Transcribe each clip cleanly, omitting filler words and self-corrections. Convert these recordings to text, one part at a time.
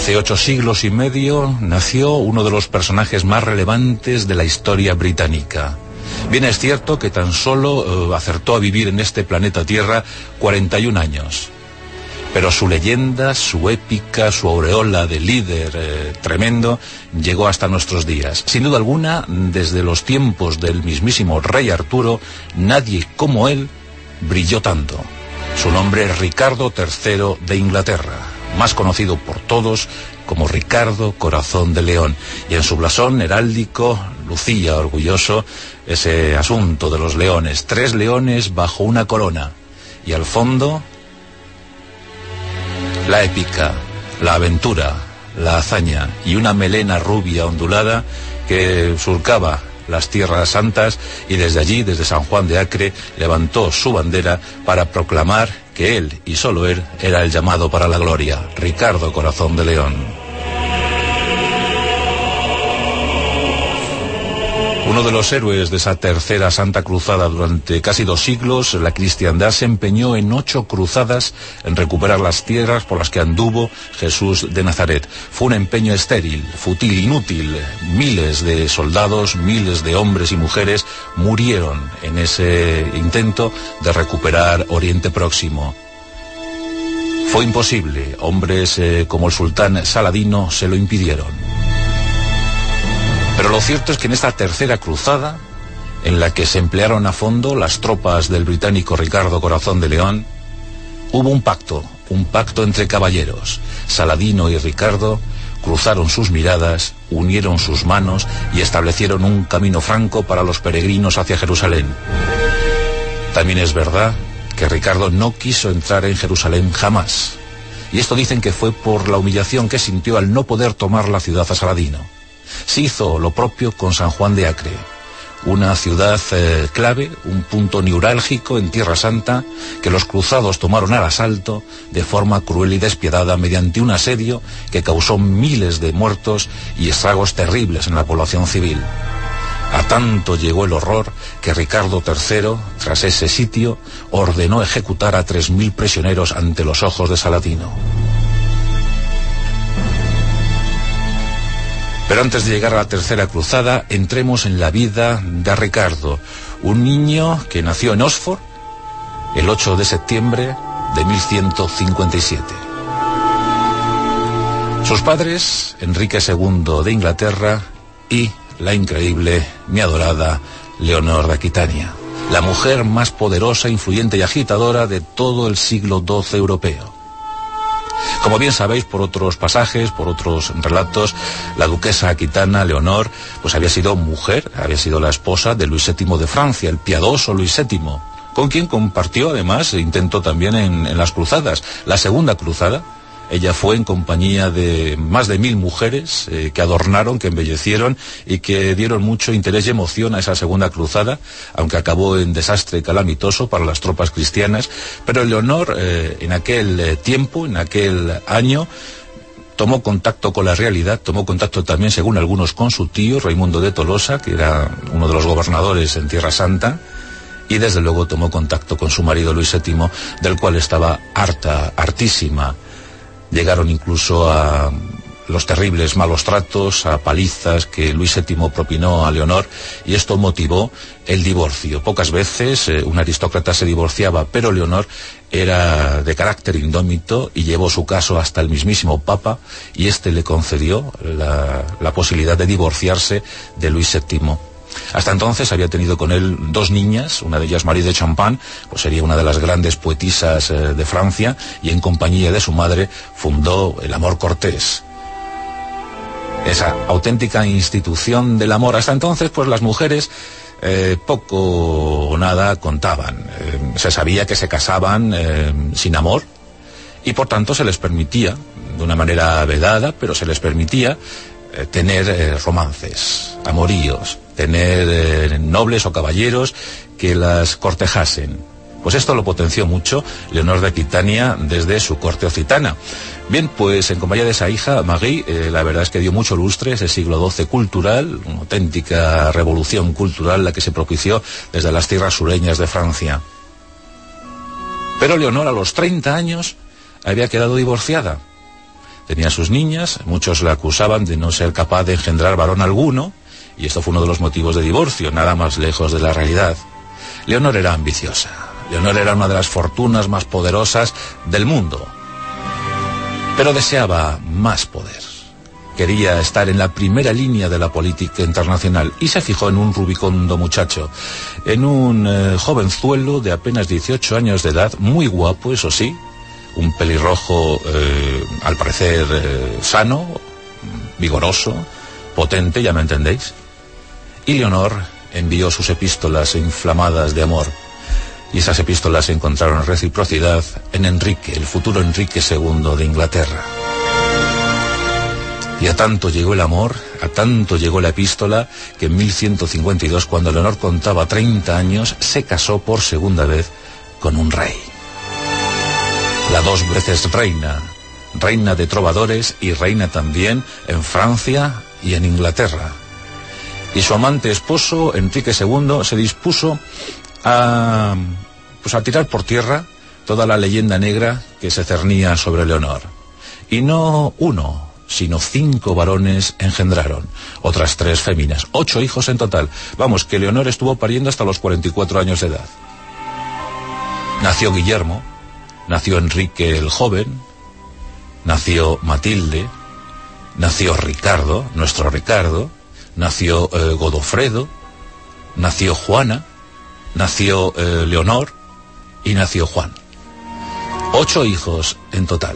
Hace 8 siglos y medio nació uno de los personajes más relevantes de la historia británica. Bien es cierto que tan solo acertó a vivir en este planeta Tierra 41 años. Pero su leyenda, su épica, su aureola de líder tremendo, llegó hasta nuestros días. Sin duda alguna, desde los tiempos del mismísimo rey Arturo, nadie como él brilló tanto. Su nombre es Ricardo III de Inglaterra, más conocido por todos como Ricardo Corazón de León. Y en su blasón heráldico lucía orgulloso ese asunto de los leones. 3 leones bajo una corona. Y al fondo, la épica, la aventura, la hazaña y una melena rubia ondulada que surcaba las tierras santas y desde allí, desde San Juan de Acre, levantó su bandera para proclamar que él y solo él era el llamado para la gloria, Ricardo Corazón de León. Uno de los héroes de esa tercera Santa Cruzada durante casi 2 siglos, la cristiandad se empeñó en 8 cruzadas en recuperar las tierras por las que anduvo Jesús de Nazaret. Fue un empeño estéril, fútil, inútil. Miles de soldados, miles de hombres y mujeres murieron en ese intento de recuperar Oriente Próximo. Fue imposible. Hombres como el sultán Saladino se lo impidieron. Pero lo cierto es que en esta tercera cruzada, en la que se emplearon a fondo las tropas del británico Ricardo Corazón de León, hubo un pacto entre caballeros. Saladino y Ricardo cruzaron sus miradas, unieron sus manos y establecieron un camino franco para los peregrinos hacia Jerusalén. También es verdad que Ricardo no quiso entrar en Jerusalén jamás. Y esto dicen que fue por la humillación que sintió al no poder tomar la ciudad a Saladino. Se hizo lo propio con San Juan de Acre, una ciudad clave, un punto neurálgico en Tierra Santa, que los cruzados tomaron al asalto de forma cruel y despiadada mediante un asedio que causó miles de muertos y estragos terribles en la población civil. A tanto llegó el horror que Ricardo III, tras ese sitio, ordenó ejecutar a 3.000 prisioneros ante los ojos de Saladino. Pero antes de llegar a la tercera cruzada, entremos en la vida de Ricardo, un niño que nació en Oxford el 8 de septiembre de 1157. Sus padres, Enrique II de Inglaterra y la increíble, mi adorada Leonor de Aquitania, la mujer más poderosa, influyente y agitadora de todo el siglo XII europeo. Como bien sabéis por otros pasajes, por otros relatos, la duquesa aquitana Leonor pues había sido mujer, había sido la esposa de Luis VII de Francia, el piadoso Luis VII, con quien compartió además, intentó también en las cruzadas. La segunda cruzada, ella fue en compañía de más de 1000 mujeres que adornaron, que embellecieron y que dieron mucho interés y emoción a esa segunda cruzada, aunque acabó en desastre calamitoso para las tropas cristianas. Pero Leonor, en aquel tiempo, en aquel año, tomó contacto con la realidad, tomó contacto también, según algunos, con su tío, Raimundo de Tolosa, que era uno de los gobernadores en Tierra Santa, y desde luego tomó contacto con su marido Luis VII, del cual estaba hartísima. Llegaron incluso a los terribles malos tratos, a palizas que Luis VII propinó a Leonor, y esto motivó el divorcio. Pocas veces un aristócrata se divorciaba, pero Leonor era de carácter indómito y llevó su caso hasta el mismísimo Papa, y este le concedió la posibilidad de divorciarse de Luis VII. Hasta entonces había tenido con él 2 niñas, una de ellas Marie de Champagne, pues sería una de las grandes poetisas de Francia, y en compañía de su madre fundó el amor cortés, esa auténtica institución del amor. Hasta entonces pues las mujeres poco o nada contaban, se sabía que se casaban sin amor, y por tanto se les permitía, de una manera vedada, pero se les permitía tener romances, amoríos, tener nobles o caballeros que las cortejasen. Pues esto lo potenció mucho Leonor de Aquitania desde su corte occitana. Bien, pues en compañía de esa hija, Marie, la verdad es que dio mucho lustre ese siglo XII cultural, una auténtica revolución cultural la que se propició desde las tierras sureñas de Francia. Pero Leonor a los 30 años había quedado divorciada. tenía sus niñas, muchos le acusaban de no ser capaz de engendrar varón alguno, y esto fue uno de los motivos de divorcio, nada más lejos de la realidad. Leonor era ambiciosa. Leonor era una de las fortunas más poderosas del mundo, pero deseaba más poder. Quería estar en la primera línea de la política internacional y se fijó en un rubicondo muchacho, en un jovenzuelo de apenas 18 años de edad, muy guapo, eso sí, un pelirrojo al parecer sano, vigoroso, potente, ya me entendéis. Y Leonor envió sus epístolas inflamadas de amor, y esas epístolas encontraron reciprocidad en Enrique, el futuro Enrique II de Inglaterra. Y a tanto llegó el amor, a tanto llegó la epístola, que en 1152, cuando Leonor contaba 30 años, se casó por segunda vez con un rey. La 2 veces reina, reina de trovadores y reina también en Francia y en Inglaterra. Y su amante esposo, Enrique II, se dispuso a tirar por tierra toda la leyenda negra que se cernía sobre Leonor. Y no uno, sino 5 varones engendraron, otras 3 féminas, 8 hijos en total. Vamos, que Leonor estuvo pariendo hasta los 44 años de edad. Nació Guillermo, nació Enrique el joven, nació Matilde, nació Ricardo, nuestro Ricardo, nació Godofredo, nació Juana, nació Leonor y nació Juan. 8 hijos en total.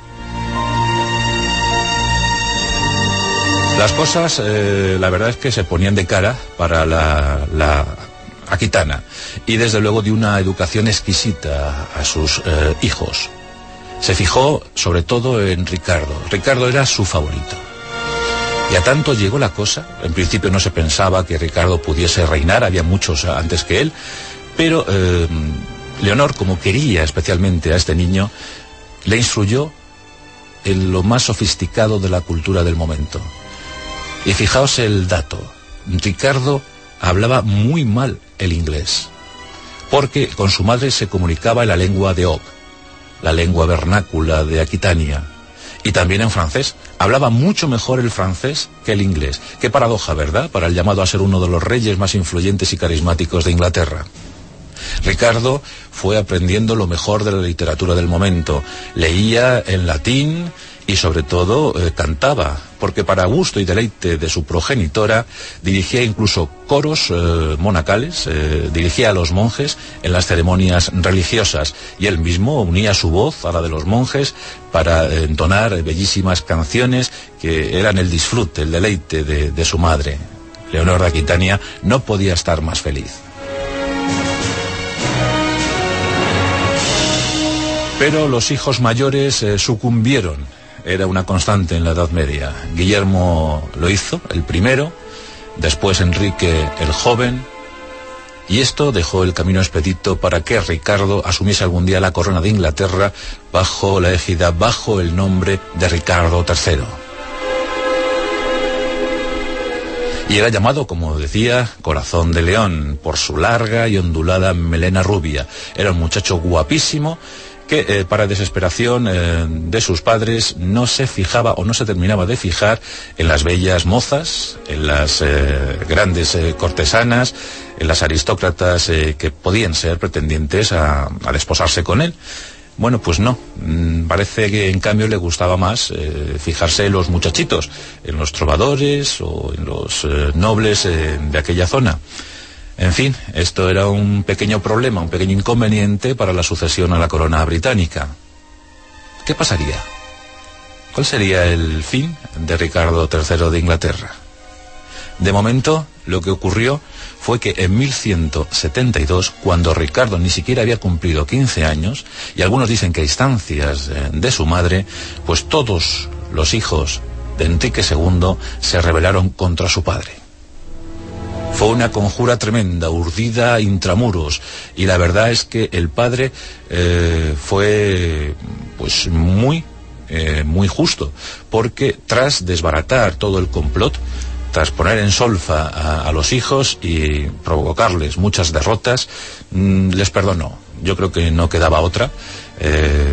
Las cosas, la verdad es que se ponían de cara para la Aquitana, y desde luego dio una educación exquisita a sus hijos. Se fijó sobre todo en Ricardo. Ricardo era su favorito. Y a tanto llegó la cosa, en principio no se pensaba que Ricardo pudiese reinar, había muchos antes que él, pero Leonor, como quería especialmente a este niño, le instruyó en lo más sofisticado de la cultura del momento. Y fijaos el dato, Ricardo hablaba muy mal el inglés, porque con su madre se comunicaba en la lengua de Og, la lengua vernácula de Aquitania, y también en francés. Hablaba mucho mejor el francés que el inglés. Qué paradoja, ¿verdad?, para el llamado a ser uno de los reyes más influyentes y carismáticos de Inglaterra. Ricardo fue aprendiendo lo mejor de la literatura del momento. Leía en latín y sobre todo cantaba, porque para gusto y deleite de su progenitora dirigía incluso coros monacales, dirigía a los monjes en las ceremonias religiosas, y él mismo unía su voz a la de los monjes para entonar bellísimas canciones que eran el disfrute, el deleite de su madre. Leonor de Aquitania no podía estar más feliz. Pero los hijos mayores sucumbieron. Era una constante en la Edad Media. Guillermo lo hizo, el primero, después Enrique el joven, y esto dejó el camino expedito para que Ricardo asumiese algún día la corona de Inglaterra bajo la égida, bajo el nombre de Ricardo III. Y era llamado, como decía, Corazón de León, por su larga y ondulada melena rubia. Era un muchacho guapísimo, que para desesperación de sus padres no se fijaba o no se terminaba de fijar en las bellas mozas, en las grandes cortesanas, en las aristócratas que podían ser pretendientes a desposarse con él. Bueno, pues no, parece que en cambio le gustaba más fijarse en los muchachitos, en los trovadores o en los nobles de aquella zona. En fin, esto era un pequeño problema, un pequeño inconveniente para la sucesión a la corona británica. ¿Qué pasaría? ¿Cuál sería el fin de Ricardo III de Inglaterra? De momento, lo que ocurrió fue que en 1172, cuando Ricardo ni siquiera había cumplido 15 años, y algunos dicen que a instancias de su madre, pues todos los hijos de Enrique II se rebelaron contra su padre. Fue una conjura tremenda, urdida intramuros, y la verdad es que el padre fue pues muy justo, porque tras desbaratar todo el complot, tras poner en solfa a los hijos y provocarles muchas derrotas, les perdonó. Yo creo que no quedaba otra.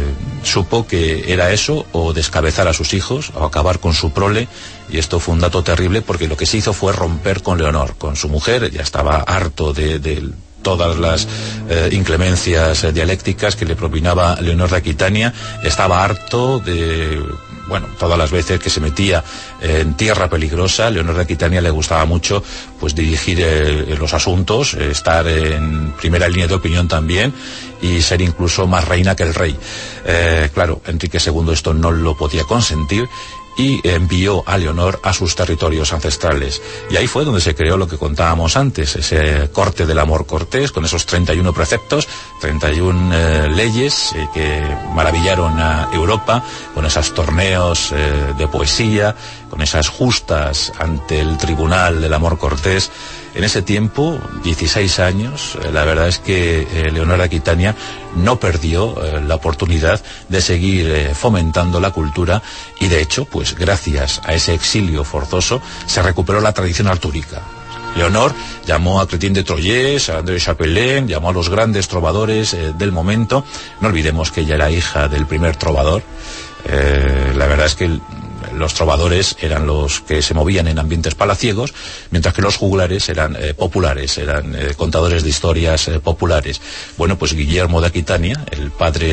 supo que era eso, o descabezar a sus hijos, o acabar con su prole, y esto fue un dato terrible, porque lo que se hizo fue romper con Leonor, con su mujer. Ya estaba harto de todas las inclemencias dialécticas que le propinaba Leonor de Aquitania, estaba harto de... Bueno, todas las veces que se metía en tierra peligrosa. Leonor de Aquitania le gustaba mucho pues dirigir los asuntos, estar en primera línea de opinión también, y ser incluso más reina que el rey. Claro, Enrique II esto no lo podía consentir, y envió a Leonor a sus territorios ancestrales. Y ahí fue donde se creó lo que contábamos antes, ese corte del amor cortés, con esos 31 preceptos, 31 leyes que maravillaron a Europa, con esos torneos de poesía, con esas justas ante el tribunal del amor cortés. En ese tiempo, 16 años, la verdad es que Leonor de Aquitania no perdió la oportunidad de seguir fomentando la cultura, y de hecho, pues gracias a ese exilio forzoso, se recuperó la tradición artúrica. Leonor llamó a Chrétien de Troyes, a André Chapelain, llamó a los grandes trovadores del momento. No olvidemos que ella era hija del primer trovador. La verdad es que los trovadores eran los que se movían en ambientes palaciegos, mientras que los juglares eran populares, eran contadores de historias populares. Bueno, pues Guillermo de Aquitania, el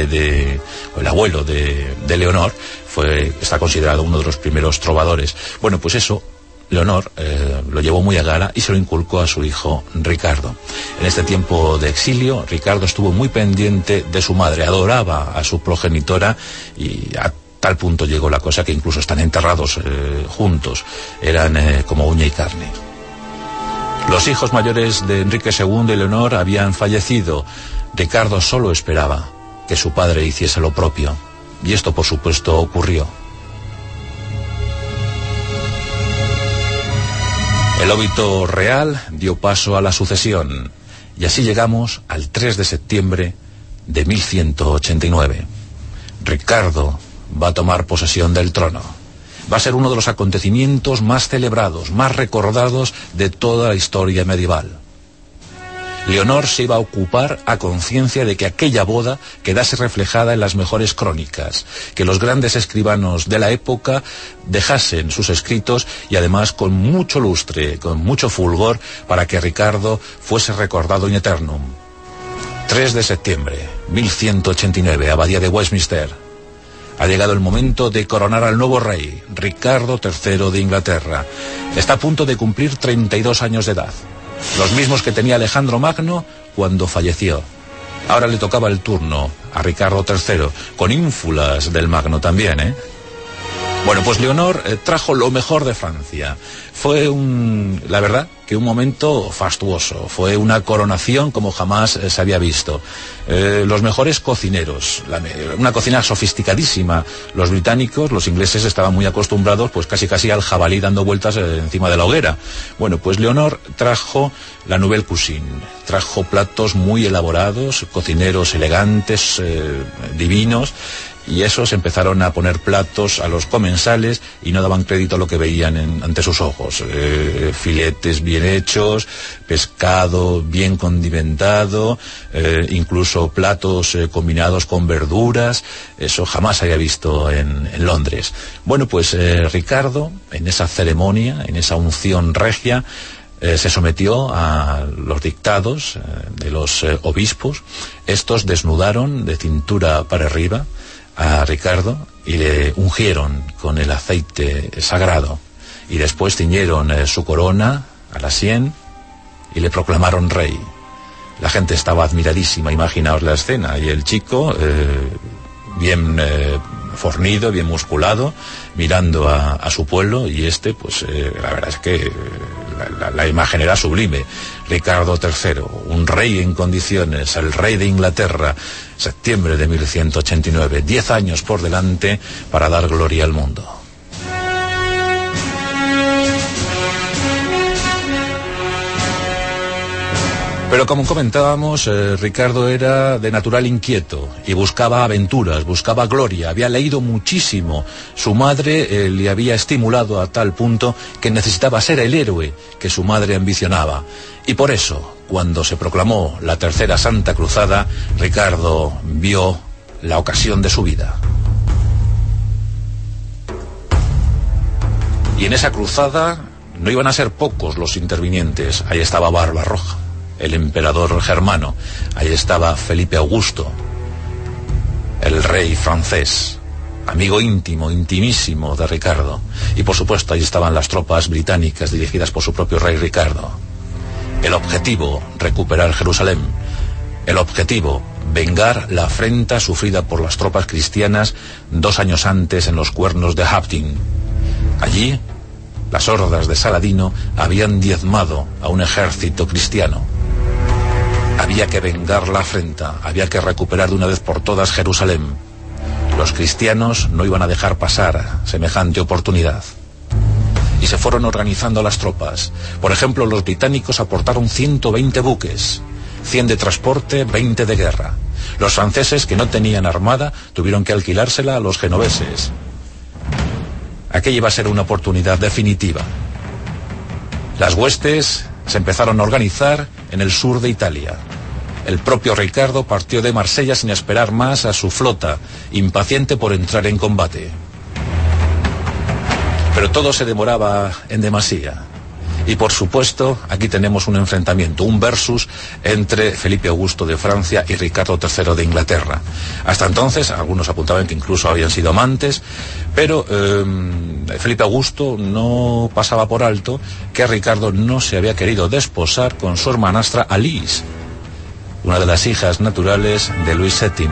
abuelo de Leonor, está considerado uno de los primeros trovadores. Bueno, pues eso Leonor lo llevó muy a gala y se lo inculcó a su hijo Ricardo. En este tiempo de exilio, Ricardo estuvo muy pendiente de su madre, adoraba a su progenitora, y a tal punto llegó la cosa que incluso están enterrados juntos, eran como uña y carne. Los hijos mayores de Enrique II y Leonor habían fallecido. Ricardo solo esperaba que su padre hiciese lo propio, y esto por supuesto ocurrió. El óbito real dio paso a la sucesión, y así llegamos al 3 de septiembre de 1189. Ricardo va a tomar posesión del trono. Va a ser uno de los acontecimientos más celebrados, más recordados de toda la historia medieval. Leonor se iba a ocupar a conciencia de que aquella boda quedase reflejada en las mejores crónicas, que los grandes escribanos de la época dejasen sus escritos, y además con mucho lustre, con mucho fulgor, para que Ricardo fuese recordado in eternum. 3 de septiembre, 1189, Abadía de Westminster. Ha llegado el momento de coronar al nuevo rey, Ricardo III de Inglaterra. Está a punto de cumplir 32 años de edad, los mismos que tenía Alejandro Magno cuando falleció. Ahora le tocaba el turno a Ricardo III, con ínfulas del Magno también, Bueno, pues Leonor trajo lo mejor de Francia. Fue la verdad, que un momento fastuoso. Fue una coronación como jamás se había visto. Los mejores cocineros, una cocina sofisticadísima. Los británicos, los ingleses estaban muy acostumbrados, pues casi al jabalí dando vueltas encima de la hoguera. Bueno, pues Leonor trajo la nouvelle cuisine. Trajo platos muy elaborados, cocineros elegantes, divinos. Y esos empezaron a poner platos a los comensales y no daban crédito a lo que veían ante sus ojos. Filetes bien hechos, pescado bien condimentado, incluso platos combinados con verduras. Eso jamás se había visto en Londres. Bueno, pues Ricardo, en esa ceremonia, en esa unción regia, se sometió a los dictados de los obispos. Estos desnudaron de cintura para arriba a Ricardo y le ungieron con el aceite sagrado, y después ciñeron su corona a la sien y le proclamaron rey. La gente estaba admiradísima, imaginaos la escena, y el chico bien fornido, bien musculado, mirando a su pueblo, y pues la verdad es que la imagen era sublime. Ricardo III, un rey en condiciones, el rey de Inglaterra, septiembre de 1189, 10 años por delante para dar gloria al mundo. Pero como comentábamos, Ricardo era de natural inquieto y buscaba aventuras, buscaba gloria, había leído muchísimo. Su madre le había estimulado a tal punto que necesitaba ser el héroe que su madre ambicionaba. Y por eso, cuando se proclamó la Tercera Santa Cruzada, Ricardo vio la ocasión de su vida. Y en esa cruzada no iban a ser pocos los intervinientes. Ahí estaba Barbarroja, el emperador germano. Ahí estaba Felipe Augusto, el rey francés, amigo íntimo, intimísimo de Ricardo. Y por supuesto ahí estaban las tropas británicas dirigidas por su propio rey Ricardo. El objetivo, recuperar Jerusalén. El objetivo, vengar la afrenta sufrida por las tropas cristianas 2 años antes en los cuernos de Hattin. Allí, las hordas de Saladino habían diezmado a un ejército cristiano. Había que vengar la afrenta, había que recuperar de una vez por todas Jerusalén. Los cristianos no iban a dejar pasar semejante oportunidad. Y se fueron organizando las tropas. Por ejemplo, los británicos aportaron 120 buques, 100 de transporte, 20 de guerra. Los franceses, que no tenían armada, tuvieron que alquilársela a los genoveses. Aquella iba a ser una oportunidad definitiva. Las huestes se empezaron a organizar en el sur de Italia. El propio Ricardo partió de Marsella sin esperar más a su flota, impaciente por entrar en combate. Pero todo se demoraba en demasía. Y por supuesto, aquí tenemos un enfrentamiento, un versus entre Felipe Augusto de Francia y Ricardo III de Inglaterra. Hasta entonces, algunos apuntaban que incluso habían sido amantes, pero Felipe Augusto no pasaba por alto que Ricardo no se había querido desposar con su hermanastra Alice, una de las hijas naturales de Luis VII.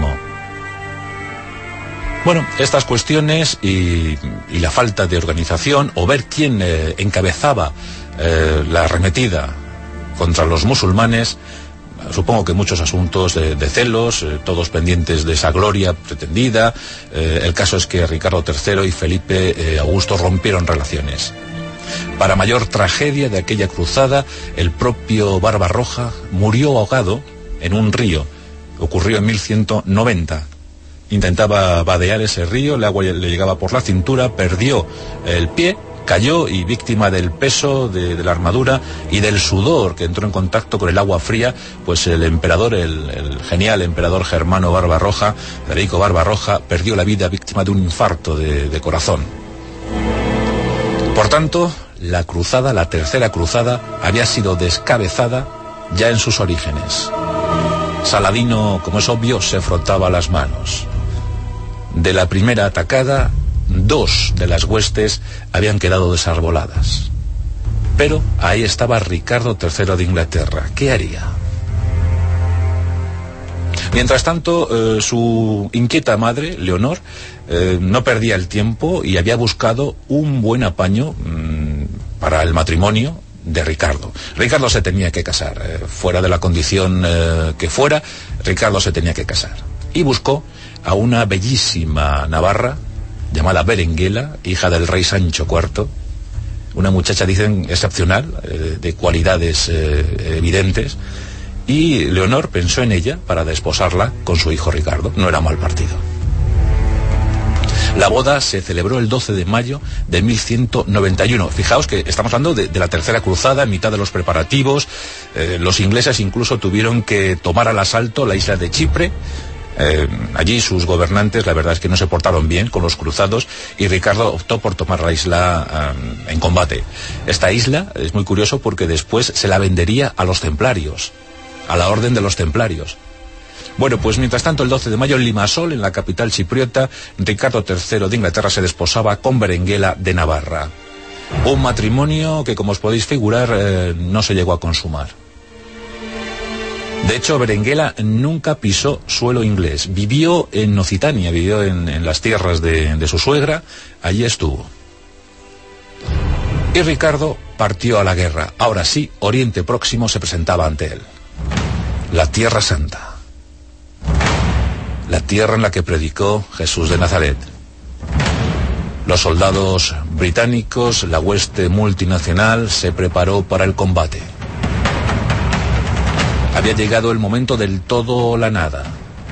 Bueno, estas cuestiones y la falta de organización, o ver quién encabezaba la arremetida contra los musulmanes, supongo que muchos asuntos de celos, todos pendientes de esa gloria pretendida. El caso es que Ricardo III y Felipe Augusto rompieron relaciones. Para mayor tragedia de aquella cruzada, el propio Barbarroja murió ahogado en un río. Ocurrió en 1190. Intentaba vadear ese río, el agua le llegaba por la cintura, perdió el pie, cayó y, víctima del peso de la armadura y del sudor que entró en contacto con el agua fría, pues el emperador, el genial emperador germano Barbarroja, Federico Barbarroja, perdió la vida víctima de un infarto de corazón. Por tanto, la cruzada, la tercera cruzada, había sido descabezada ya en sus orígenes. Saladino, como es obvio, se frotaba las manos. De la primera atacada, 2 de las huestes habían quedado desarboladas. Pero ahí estaba Ricardo III de Inglaterra. ¿Qué haría? Mientras tanto, su inquieta madre, Leonor, no perdía el tiempo y había buscado un buen apaño para el matrimonio de Ricardo. Ricardo se tenía que casar, fuera de la condición que fuera, Ricardo se tenía que casar. Y buscó a una bellísima navarra llamada Berenguela, hija del rey Sancho IV, una muchacha, dicen, excepcional, de cualidades evidentes, y Leonor pensó en ella para desposarla con su hijo Ricardo. No era mal partido. La boda se celebró el 12 de mayo de 1191. Fijaos que estamos hablando de la tercera cruzada, en mitad de los preparativos. Los ingleses incluso tuvieron que tomar al asalto la isla de Chipre. Allí sus gobernantes, la verdad es que no se portaron bien con los cruzados, y Ricardo optó por tomar la isla en combate. Esta isla es muy curioso porque después se la vendería a los templarios, a la orden de los templarios. Bueno, pues mientras tanto, el 12 de mayo en Limasol, en la capital chipriota, Ricardo III de Inglaterra se desposaba con Berenguela de Navarra. Un matrimonio que, como os podéis figurar, no se llegó a consumar. De hecho, Berenguela nunca pisó suelo inglés. Vivió en Occitania, vivió en las tierras de su suegra, allí estuvo. Y Ricardo partió a la guerra. Ahora sí, Oriente Próximo se presentaba ante él. La Tierra Santa. La tierra en la que predicó Jesús de Nazaret. Los soldados británicos, la hueste multinacional, se preparó para el combate. Había llegado el momento del todo o la nada.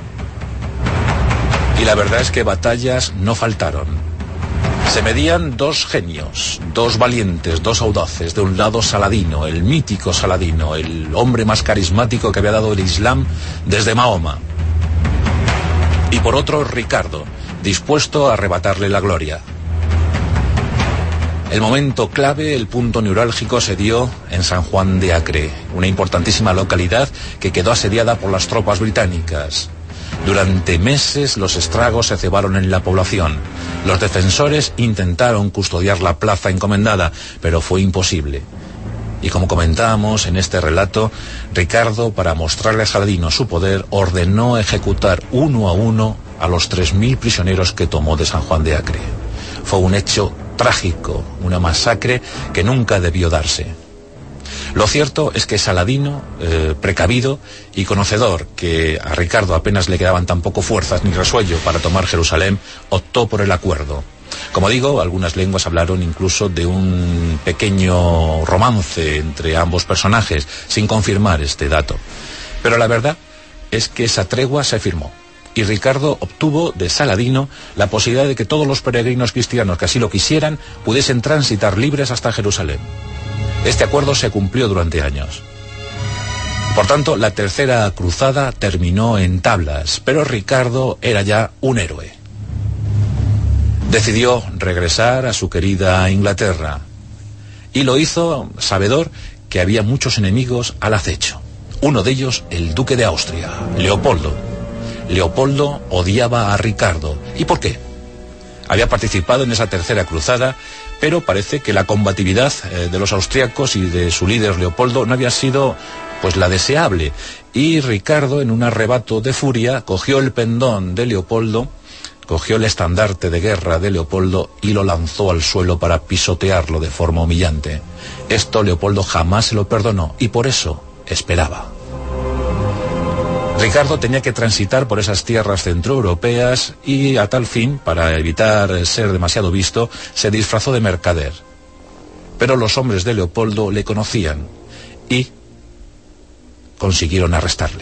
Y la verdad es que batallas no faltaron. Se medían 2 genios, 2 valientes, 2 audaces. De un lado Saladino, el mítico Saladino, el hombre más carismático que había dado el Islam desde Mahoma. Y por otro, Ricardo, dispuesto a arrebatarle la gloria. El momento clave, el punto neurálgico, se dio en San Juan de Acre, una importantísima localidad que quedó asediada por las tropas británicas. Durante meses los estragos se cebaron en la población. Los defensores intentaron custodiar la plaza encomendada, pero fue imposible. Y como comentábamos en este relato, Ricardo, para mostrarle a Saladino su poder, ordenó ejecutar uno a uno a los 3.000 prisioneros que tomó de San Juan de Acre. Fue un hecho trágico, una masacre que nunca debió darse. Lo cierto es que Saladino, precavido y conocedor que a Ricardo apenas le quedaban tampoco fuerzas ni resuello para tomar Jerusalén, optó por el acuerdo. Como digo, algunas lenguas hablaron incluso de un pequeño romance entre ambos personajes, sin confirmar este dato. Pero la verdad es que esa tregua se firmó, y Ricardo obtuvo de Saladino la posibilidad de que todos los peregrinos cristianos que así lo quisieran pudiesen transitar libres hasta Jerusalén. Este acuerdo se cumplió durante años. Por tanto, la tercera cruzada terminó en tablas, pero Ricardo era ya un héroe. Decidió regresar a su querida Inglaterra, y lo hizo sabedor que había muchos enemigos al acecho. Uno de ellos, el duque de Austria, Leopoldo. Leopoldo odiaba a Ricardo. ¿Y por qué? Había participado en esa tercera cruzada, pero parece que la combatividad de los austriacos y de su líder Leopoldo no había sido pues la deseable, y Ricardo, en un arrebato de furia, cogió el pendón de Leopoldo, cogió el estandarte de guerra de Leopoldo y lo lanzó al suelo para pisotearlo de forma humillante. Esto Leopoldo jamás se lo perdonó, y por eso esperaba. Ricardo tenía que transitar por esas tierras centroeuropeas y, a tal fin, para evitar ser demasiado visto, se disfrazó de mercader. Pero los hombres de Leopoldo le conocían y consiguieron arrestarle.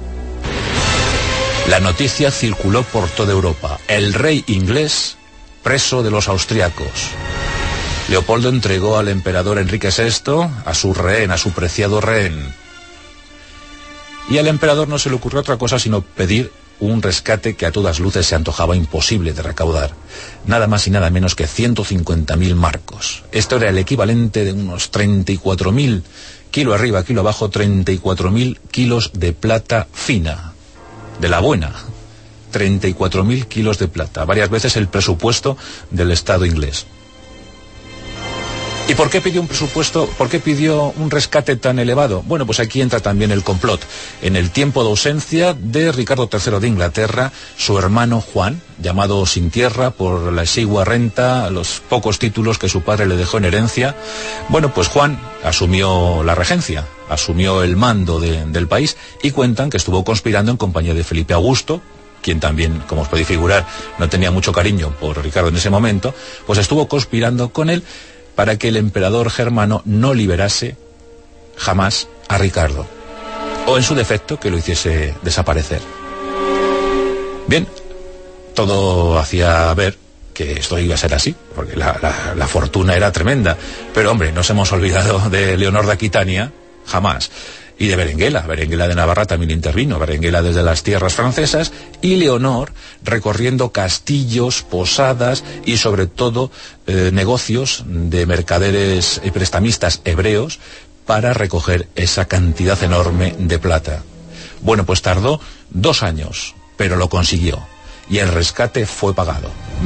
La noticia circuló por toda Europa. El rey inglés preso de los austriacos. Leopoldo entregó al emperador Enrique VI a su rehén, a su preciado rehén. Y al emperador no se le ocurrió otra cosa sino pedir un rescate que a todas luces se antojaba imposible de recaudar. Nada más y nada menos que 150.000 marcos. Esto era el equivalente de unos 34.000, kilo arriba, kilo abajo, 34.000 kilos de plata fina, de la buena. 34.000 kilos de plata, varias veces el presupuesto del Estado inglés. ¿Y por qué pidió un presupuesto? ¿Por qué pidió un rescate tan elevado? Bueno, pues aquí entra también el complot. En el tiempo de ausencia de Ricardo III de Inglaterra, su hermano Juan, llamado sin tierra por la exigua renta, los pocos títulos que su padre le dejó en herencia, bueno, pues Juan asumió la regencia, asumió el mando del país, y cuentan que estuvo conspirando en compañía de Felipe Augusto, quien también, como os podéis figurar, no tenía mucho cariño por Ricardo en ese momento, pues estuvo conspirando con él para que el emperador germano no liberase jamás a Ricardo, o en su defecto que lo hiciese desaparecer. Bien, todo hacía ver que esto iba a ser así, porque la fortuna era tremenda, pero hombre, nos hemos olvidado de Leonor de Aquitania, jamás, y de Berenguela. Berenguela de Navarra también intervino, Berenguela desde las tierras francesas, y Leonor recorriendo castillos, posadas y sobre todo negocios de mercaderes y prestamistas hebreos para recoger esa cantidad enorme de plata. Bueno, pues tardó 2 años, pero lo consiguió, y el rescate fue pagado,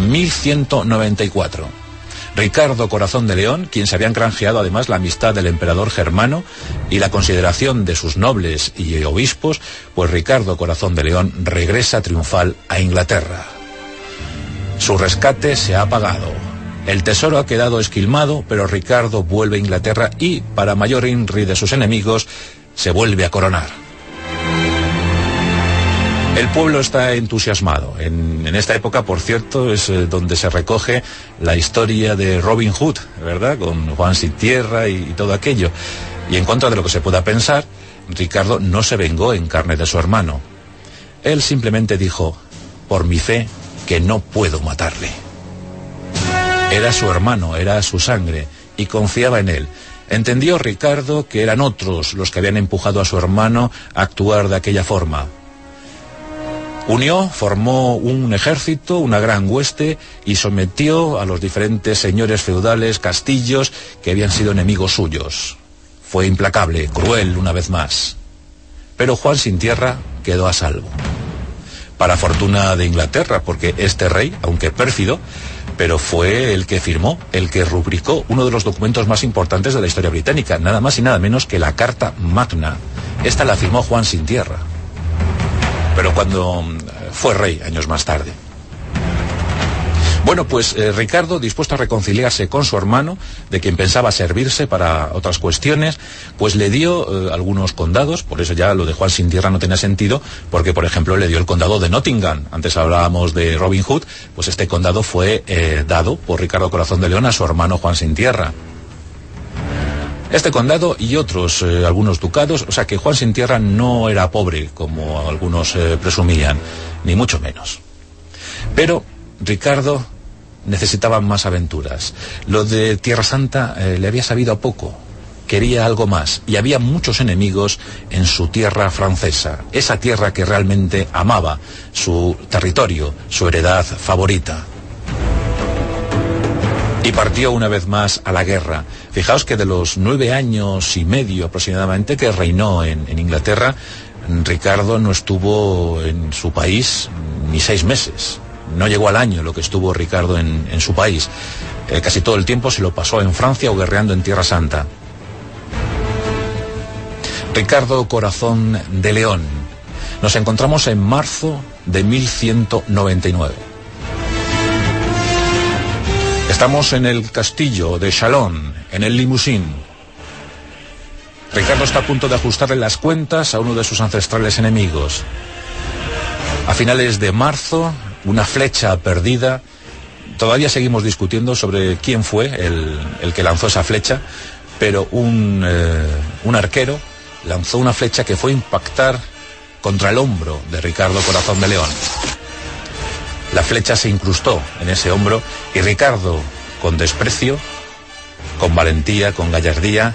1194. Ricardo Corazón de León, quien se habían granjeado además la amistad del emperador germano y la consideración de sus nobles y obispos, pues Ricardo Corazón de León regresa triunfal a Inglaterra. Su rescate se ha pagado. El tesoro ha quedado esquilmado, pero Ricardo vuelve a Inglaterra y, para mayor inri de sus enemigos, se vuelve a coronar. El pueblo está entusiasmado. En esta época, por cierto, es donde se recoge la historia de Robin Hood, ¿verdad? Con Juan sin tierra y todo aquello. Y en contra de lo que se pueda pensar, Ricardo no se vengó en carne de su hermano. Él simplemente dijo, por mi fe, que no puedo matarle. Era su hermano, era su sangre, y confiaba en él. Entendió Ricardo que eran otros los que habían empujado a su hermano a actuar de aquella forma. Formó un ejército, una gran hueste, y sometió a los diferentes señores feudales, castillos, que habían sido enemigos suyos. Fue implacable, cruel una vez más. Pero Juan sin tierra quedó a salvo. Para fortuna de Inglaterra, porque este rey, aunque pérfido, pero fue el que firmó, el que rubricó uno de los documentos más importantes de la historia británica, nada más y nada menos que la Carta Magna. Esta la firmó Juan sin tierra, pero cuando fue rey, años más tarde. Bueno, pues Ricardo, dispuesto a reconciliarse con su hermano, de quien pensaba servirse para otras cuestiones, pues le dio algunos condados. Por eso ya lo de Juan sin tierra no tenía sentido, porque por ejemplo le dio el condado de Nottingham. Antes hablábamos de Robin Hood, pues este condado fue dado por Ricardo Corazón de León a su hermano Juan sin tierra. Este condado y otros, algunos ducados, o sea que Juan sin tierra no era pobre, como algunos presumían, ni mucho menos. Pero Ricardo necesitaba más aventuras. Lo de Tierra Santa le había sabido a poco. Quería algo más, y había muchos enemigos en su tierra francesa, esa tierra que realmente amaba, su territorio, su heredad favorita. Y partió una vez más a la guerra. Fijaos que de los 9 años y medio aproximadamente que reinó en Inglaterra, Ricardo no estuvo en su país ni 6 meses. No llegó al año lo que estuvo Ricardo en su país. Casi todo el tiempo se lo pasó en Francia o guerreando en Tierra Santa. Ricardo Corazón de León. Nos encontramos en marzo de 1199. Estamos en el castillo de Chalon, en el Limousin. Ricardo está a punto de ajustarle las cuentas a uno de sus ancestrales enemigos. A finales de marzo, una flecha perdida. Todavía seguimos discutiendo sobre quién fue el que lanzó esa flecha, pero un arquero lanzó una flecha que fue a impactar contra el hombro de Ricardo Corazón de León. La flecha se incrustó en ese hombro y Ricardo, con desprecio, con valentía, con gallardía,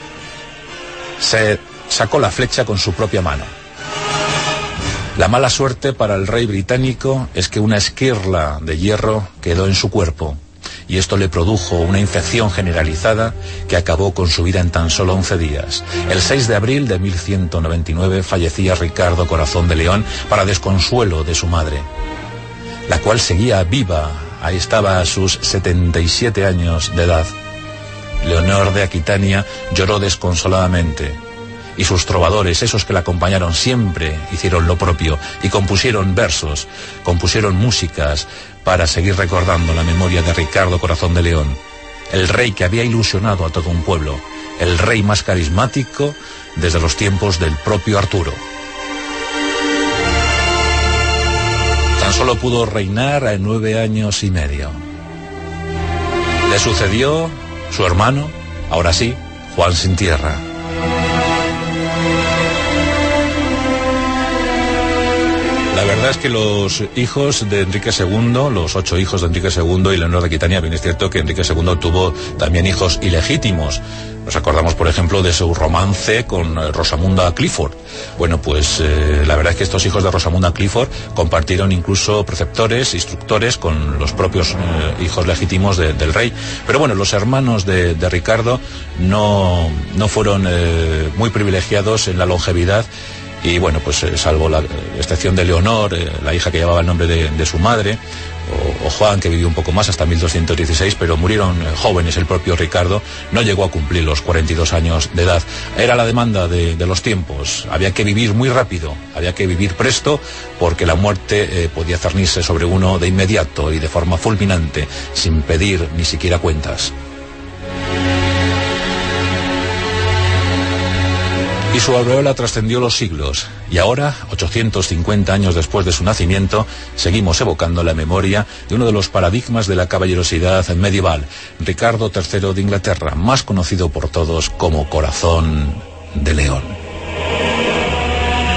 se sacó la flecha con su propia mano. La mala suerte para el rey británico es que una esquirla de hierro quedó en su cuerpo, y esto le produjo una infección generalizada que acabó con su vida en tan solo 11 días. El 6 de abril de 1199 fallecía Ricardo Corazón de León para desconsuelo de su madre, la cual seguía viva. Ahí estaba a sus 77 años de edad. Leonor de Aquitania lloró desconsoladamente, y sus trovadores, esos que la acompañaron siempre, hicieron lo propio y compusieron versos, compusieron músicas para seguir recordando la memoria de Ricardo Corazón de León, el rey que había ilusionado a todo un pueblo, el rey más carismático desde los tiempos del propio Arturo. Tan solo pudo reinar a 9 años y medio. Le sucedió su hermano, ahora sí, Juan sin tierra. La verdad es que los hijos de Enrique II, los 8 hijos de Enrique II y Leonor de Aquitania, bien es cierto que Enrique II tuvo también hijos ilegítimos. Nos acordamos, por ejemplo, de su romance con Rosamunda Clifford. Bueno, pues la verdad es que estos hijos de Rosamunda Clifford compartieron incluso preceptores, instructores con los propios hijos legítimos del rey. Pero bueno, los hermanos de Ricardo no fueron muy privilegiados en la longevidad. Y bueno, pues salvo la excepción de Leonor, la hija que llevaba el nombre de su madre, o Juan, que vivió un poco más, hasta 1216, pero murieron jóvenes. El propio Ricardo no llegó a cumplir los 42 años de edad. Era la demanda de los tiempos. Había que vivir muy rápido, había que vivir presto, porque la muerte podía cernirse sobre uno de inmediato y de forma fulminante, sin pedir ni siquiera cuentas. Y su aureola trascendió los siglos, y ahora, 850 años después de su nacimiento, seguimos evocando la memoria de uno de los paradigmas de la caballerosidad medieval, Ricardo III de Inglaterra, más conocido por todos como Corazón de León.